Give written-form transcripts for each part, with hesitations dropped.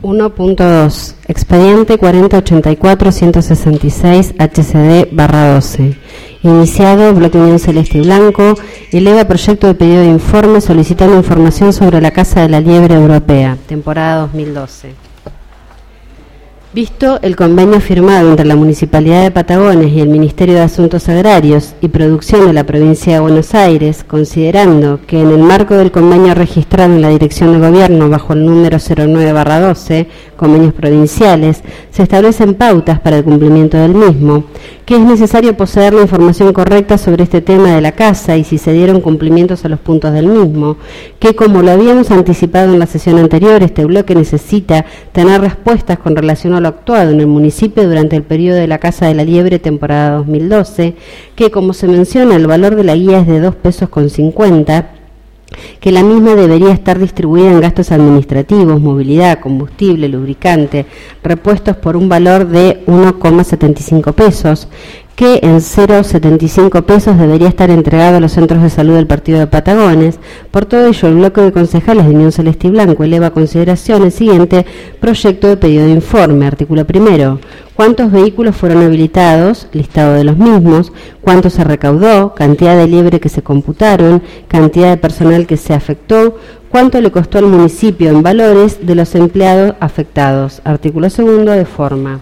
1.2. Expediente 4084-166 HCD/12. Iniciado, Bloque Unión Celeste y Blanco, eleva proyecto de pedido de informe solicitando información sobre la Casa de la Liebre Europea, temporada 2012. Visto el convenio firmado entre la Municipalidad de Patagones y el Ministerio de Asuntos Agrarios y Producción de la Provincia de Buenos Aires, considerando que en el marco del convenio registrado en la Dirección de Gobierno bajo el número 09/12, convenios provinciales, se establecen pautas para el cumplimiento del mismo, que es necesario poseer la información correcta sobre este tema de la casa y si se dieron cumplimientos a los puntos del mismo, que como lo habíamos anticipado en la sesión anterior, este bloque necesita tener respuestas con relación a lo actuado en el municipio durante el periodo de la Casa de la Liebre, temporada 2012, que como se menciona el valor de la guía es de 2,50 pesos, que la misma debería estar distribuida en gastos administrativos, movilidad, combustible, lubricante, repuestos por un valor de 1,75 pesos, que en 0,75 pesos debería estar entregado a los centros de salud del Partido de Patagones. Por todo ello, el bloque de concejales de Unión Celeste y Blanco eleva a consideración el siguiente proyecto de pedido de informe. Artículo primero. ¿Cuántos vehículos fueron habilitados? Listado de los mismos. ¿Cuánto se recaudó? Cantidad de liebre que se computaron. Cantidad de personal que se afectó. ¿Cuánto le costó al municipio en valores de los empleados afectados? Artículo segundo de forma.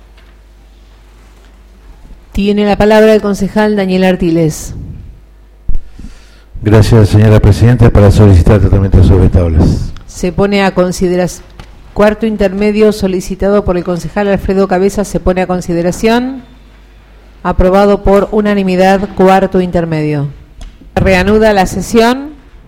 Tiene la palabra el concejal Daniel Artiles. Gracias, señora presidenta, para solicitar tratamiento sobre tablas. Se pone a consideración. Cuarto intermedio solicitado por el concejal Alfredo Cabeza se pone a consideración. Aprobado por unanimidad. Cuarto intermedio. Reanuda la sesión.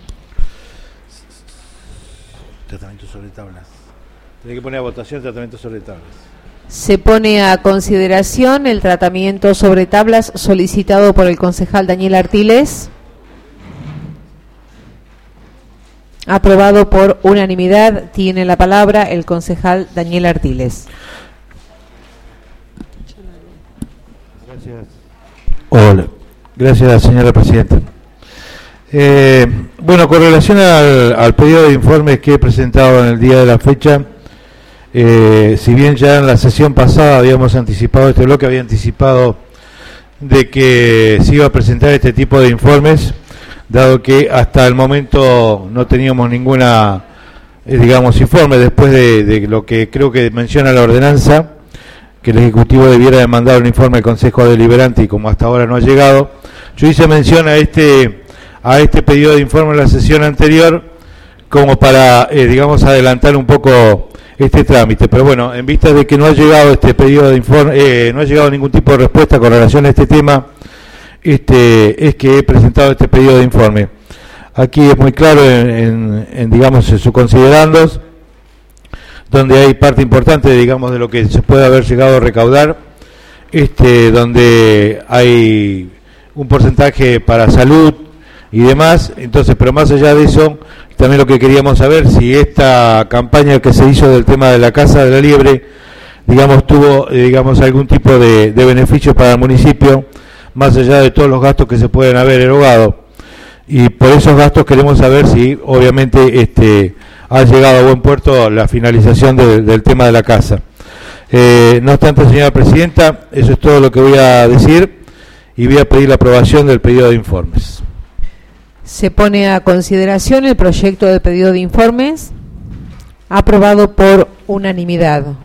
Tratamiento sobre tablas. Tiene que poner a votación tratamiento sobre tablas. Se pone a consideración el tratamiento sobre tablas solicitado por el concejal Daniel Artiles. Aprobado por unanimidad. Tiene la palabra el concejal Daniel Artiles. Gracias. Hola. Gracias, señora presidenta. Bueno, con relación al pedido de informes que he presentado en el día de la fecha, si bien ya en la sesión pasada habíamos anticipado, este bloque había anticipado de que se iba a presentar este tipo de informes, dado que hasta el momento no teníamos ninguna, informe después de lo que creo que menciona la ordenanza, que el Ejecutivo debiera de mandar un informe al Consejo Deliberante y como hasta ahora no ha llegado. Yo hice mención a este pedido de informe en la sesión anterior como para, adelantar un poco este trámite, pero bueno, en vista de que no ha llegado este pedido de informe, no ha llegado ningún tipo de respuesta con relación a este tema, es que he presentado este pedido de informe. Aquí es muy claro en sus considerandos, donde hay parte importante, de lo que se puede haber llegado a recaudar, donde hay un porcentaje para salud y demás. Entonces, pero más allá de eso, también lo que queríamos saber, si esta campaña que se hizo del tema de la Casa de la Liebre, tuvo, algún tipo de beneficio para el municipio, más allá de todos los gastos que se pueden haber erogado. Y por esos gastos queremos saber si, obviamente, ha llegado a buen puerto la finalización del tema de la casa. No obstante, señora presidenta, eso es todo lo que voy a decir y voy a pedir la aprobación del pedido de informes. Se pone a consideración el proyecto de pedido de informes, aprobado por unanimidad.